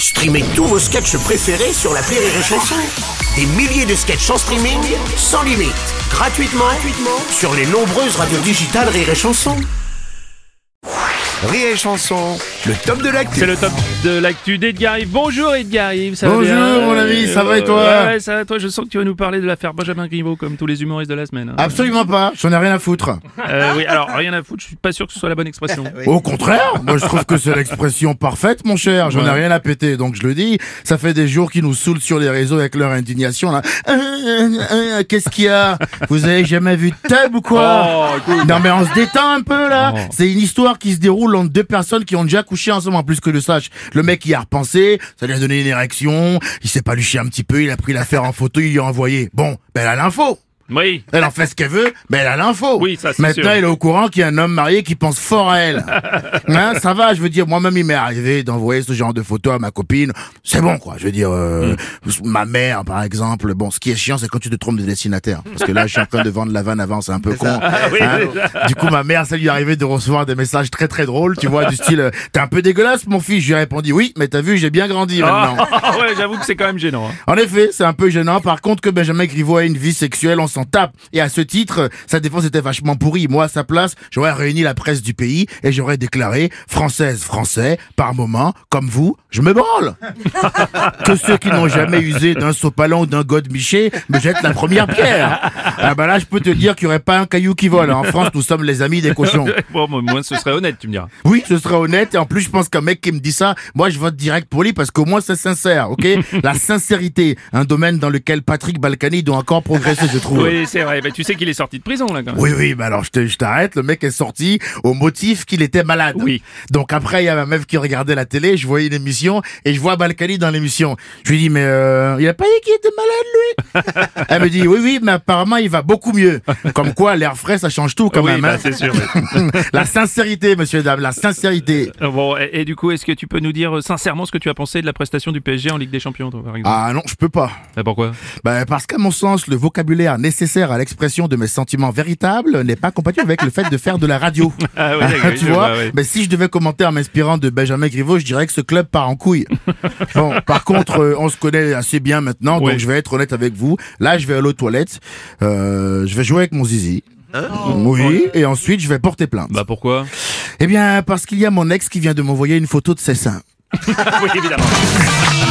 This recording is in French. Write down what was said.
Streamez tous vos sketchs préférés sur l'appli Rire et Chanson. Des milliers de sketchs en streaming, sans limite, gratuitement sur les nombreuses radios digitales Rire et Chanson. Rire et Chanson, le top de l'actu. C'est le top de l'actu d'Edgar Yves. Bonjour Edgar Yves, ça va bien? Bonjour mon ami, ça va et toi? Ouais, ça va toi, je sens que tu vas nous parler de l'affaire Benjamin Griveaux comme tous les humoristes de la semaine. Absolument pas, j'en ai rien à foutre. Oui, alors rien à foutre, je suis pas sûr que ce soit la bonne expression. Au contraire, moi je trouve que c'est l'expression parfaite mon cher, j'en ai rien à péter, donc je le dis, ça fait des jours qu'ils nous saoulent sur les réseaux avec leur indignation là. Qu'est-ce qu'il y a? Vous avez jamais vu de table ou quoi? Non mais on se détend un peu là, c'est une histoire qui se déroule entre deux personnes qui ont déjà couché ensemble en plus que le sache. Le mec il a repensé, ça lui a donné une érection, il s'est pas luché un petit peu, il a pris l'affaire en photo, il lui a envoyé. Bon, ben elle a l'info. Oui. Elle en fait ce qu'elle veut, mais elle a l'info. Oui, ça c'est Maintenant, sûr. elle est au courant qu'il y a un homme marié qui pense fort à elle. Hein, ça va, je veux dire, moi-même, il m'est arrivé d'envoyer ce genre de photos à ma copine. C'est bon, quoi. Je veux dire, ma mère, par exemple. Bon, ce qui est chiant, c'est quand tu te trompes de destinataire. Parce que là, je suis en train de vendre la vanne avant, c'est un peu con. Oui, Hein. c'est ça. Du coup, ma mère, ça lui est arrivé de recevoir des messages très très drôles, tu vois, du style, t'es un peu dégueulasse, mon fils. Je lui ai répondu, oui, mais t'as vu, j'ai bien grandi maintenant. Ouais, j'avoue que c'est quand même gênant. En effet, c'est un peu gênant. Par contre, que Benjamin Griveaux a une vie sexuelle, on s'en tape. Et à ce titre, sa défense était vachement pourrie. Moi, à sa place, j'aurais réuni la presse du pays et j'aurais déclaré Française, Français, par moment, comme vous, je me branle. Que ceux qui n'ont jamais usé d'un sopalin ou d'un godemiché me jettent la première pierre. Ah bah là, je peux te dire qu'il n'y aurait pas un caillou qui vole. En France, nous sommes les amis des cochons. Bon, moi ce serait honnête, tu me diras. Oui, ce serait honnête. Et en plus, je pense qu'un mec qui me dit ça, moi, je vote direct pour lui parce qu'au moins, c'est sincère, ok? La sincérité, un domaine dans lequel Patrick Balkany doit encore progresser, je trouve. Oui, c'est vrai. Mais tu sais qu'il est sorti de prison là quand même. Oui, bah alors je t'arrête, le mec est sorti au motif qu'il était malade. Oui. Donc après, il y a ma meuf qui regardait la télé, je voyais une émission et je vois Balkany dans l'émission. Je lui dis, mais il a pas dit qu'il était malade, lui? Elle me dit, oui, mais apparemment, il va beaucoup mieux. Comme quoi, l'air frais, ça change tout quand Oui, même. bah, Hein. c'est sûr. Oui. La sincérité, monsieur, dame, la sincérité. Bon, et du coup, est-ce que tu peux nous dire sincèrement ce que tu as pensé de la prestation du PSG en Ligue des Champions, toi, par exemple? Ah non, je peux pas. Bah, pourquoi? Ben, parce qu'à mon sens, le vocabulaire nécessaire à l'expression de mes sentiments véritables n'est pas compatible avec le fait de faire de la radio. Ah oui, d'accord, Tu je vois, oui. mais si je devais commenter en m'inspirant de Benjamin Griveaux, je dirais que ce club part en couille. Bon, par contre, on se connaît assez bien maintenant, donc Oui. je vais être honnête avec vous. Là, je vais aller aux toilettes, je vais jouer avec mon zizi. Oui, et ensuite je vais porter plainte. Bah, pourquoi? Eh bien, parce qu'il y a mon ex qui vient de m'envoyer une photo de ses seins. Oui, évidemment.